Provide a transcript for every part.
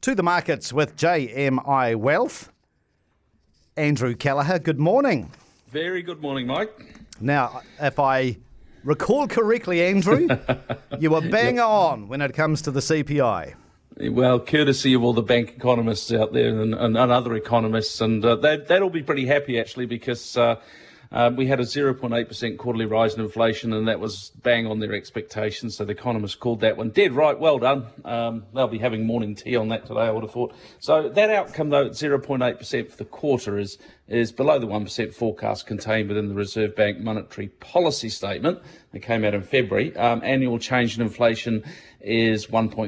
To the markets with JMI Wealth. Andrew Kelleher, good morning. Very good morning, Mike. Now, if I recall correctly, Andrew, you were bang on when it comes to the CPI. Well, courtesy of all the bank economists out there and other economists, and they'll be pretty happy, actually, because we had a 0.8% quarterly rise in inflation, and that was bang on their expectations. So the economists called that one dead right. Well done. They'll be having morning tea on that today, I would have thought. So that outcome, though, at 0.8% for the quarter is below the 1% forecast contained within the Reserve Bank monetary policy statement that came out in February. Annual change in inflation is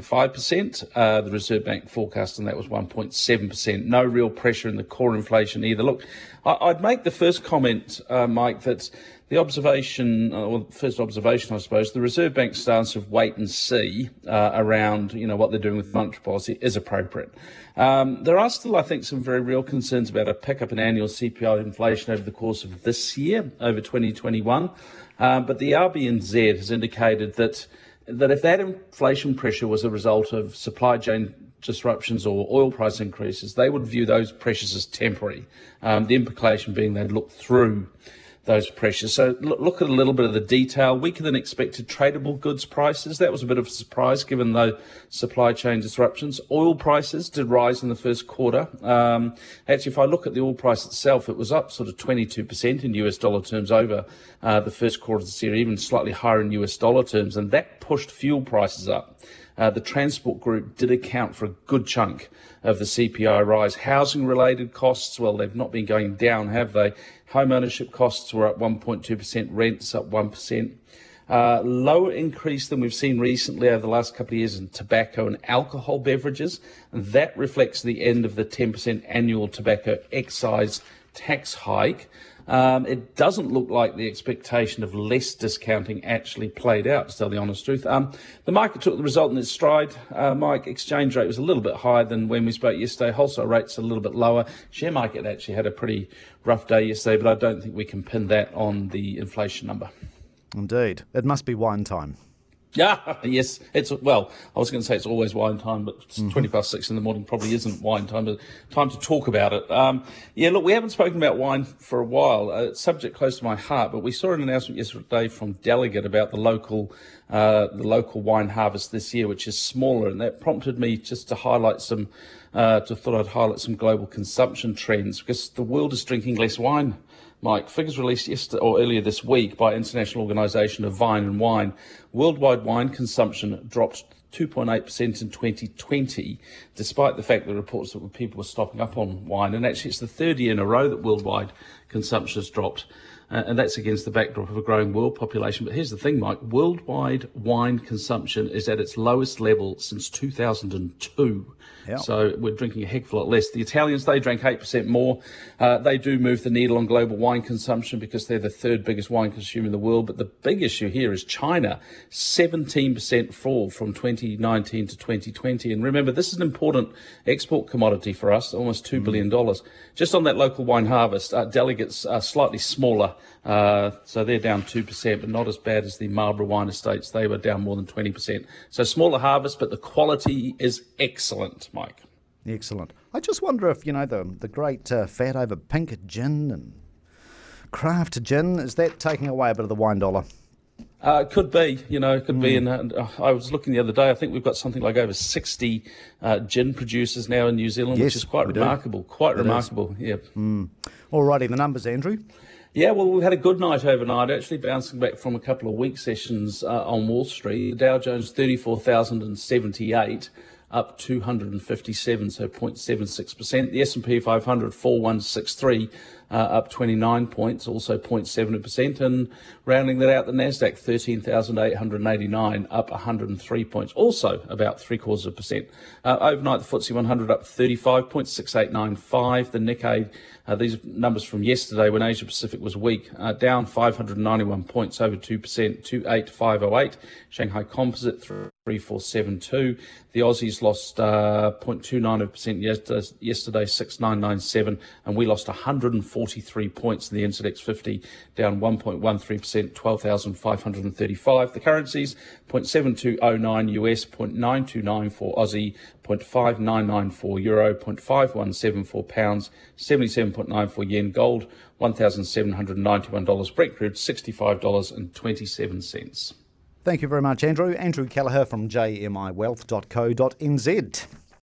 1.5%. The Reserve Bank forecast on that was 1.7%. No real pressure in the core inflation either. Look, I'd make the first comment, Mike, that the observation, or first observation, I suppose, the Reserve Bank stance of wait and see around, what they're doing with monetary policy is appropriate. There are still, I think, some very real concerns about a pickup in annual CPI inflation over the course of this year, over 2021. But the RBNZ has indicated that if that inflation pressure was a result of supply chain disruptions or oil price increases, they would view those pressures as temporary. The implication being they'd look through those pressures. So look at a little bit of the detail. Weaker than expected tradable goods prices. That was a bit of a surprise given the supply chain disruptions. Oil prices did rise in the first quarter. Actually, if I look at the oil price itself, it was up sort of 22% in US dollar terms over the first quarter of this year, even slightly higher in US dollar terms, and that pushed fuel prices up. The transport group did account for a good chunk of the CPI rise. Housing-related costs, well, they've not been going down, have they? Home ownership costs were up 1.2%, rents up 1%. Lower increase than we've seen recently over the last couple of years in tobacco and alcohol beverages. And that reflects the end of the 10% annual tobacco excise tax hike. It doesn't look like the expectation of less discounting actually played out, to tell the honest truth. The market took the result in its stride. Mike, exchange rate was a little bit higher than when we spoke yesterday. Wholesale rates a little bit lower. Share market actually had a pretty rough day yesterday, but I don't think we can pin that on the inflation number. Indeed. It must be wine time. Yeah, yes. I was going to say it's always wine time, but it's 6:20 in the morning probably isn't wine time, but time to talk about it. Look, we haven't spoken about wine for a while. It's a subject close to my heart, but we saw an announcement yesterday from Delegate about the local wine harvest this year, which is smaller, and that prompted me just to highlight some global consumption trends, because the world is drinking less wine. Mike, figures released earlier this week by International Organisation of Vine and Wine. Worldwide wine consumption dropped 2.8% in 2020, despite the fact that reports that people were stocking up on wine. And actually, it's the third year in a row that worldwide consumption has dropped. And that's against the backdrop of a growing world population. But here's the thing, Mike. Worldwide wine consumption is at its lowest level since 2002. Yep. So we're drinking a heck of a lot less. The Italians, they drank 8% more. They do move the needle on global wine consumption because they're the third biggest wine consumer in the world. But the big issue here is China, 17% fall from 2019 to 2020. And remember, this is an important export commodity for us, almost $2 billion. Just on that local wine harvest, delegates are slightly smaller. So they're down 2%, but not as bad as the Marlborough wine estates. They were down more than 20%. So smaller harvest, but the quality is excellent, Mike. Excellent. I just wonder if, the great fat over pink gin and craft gin, is that taking away a bit of the wine dollar? It could be, it could be. And I was looking the other day, I think we've got something like over 60 gin producers now in New Zealand, which is quite remarkable. Quite remarkable, yeah. All righty, the numbers, Andrew. Yeah, well, we've had a good night overnight, actually bouncing back from a couple of weak sessions on Wall Street. The Dow Jones 34,078, up 257, so 0.76%. The S&P 500 4163, up 29 points, also 0.7%. And rounding that out, the Nasdaq 13,889, up 103 points, also about 0.75%. Overnight, the FTSE 100 up 35.6895. The Nikkei, these numbers from yesterday when Asia Pacific was weak, down 591 points, over 2%, 28508. Shanghai Composite 3472. The Aussies lost 0.29% yesterday, 6997, and we lost 104 43 points. The NZX 50 down 1.13%, 12,535. The currencies, 0.7209 US, 0.9294 Aussie, 0.5994 euro, 0.5174 pounds, 77.94 yen. Gold, $1,791. Brent crude, $65.27. Thank you very much, Andrew. Andrew Kelleher from jmiwealth.co.nz.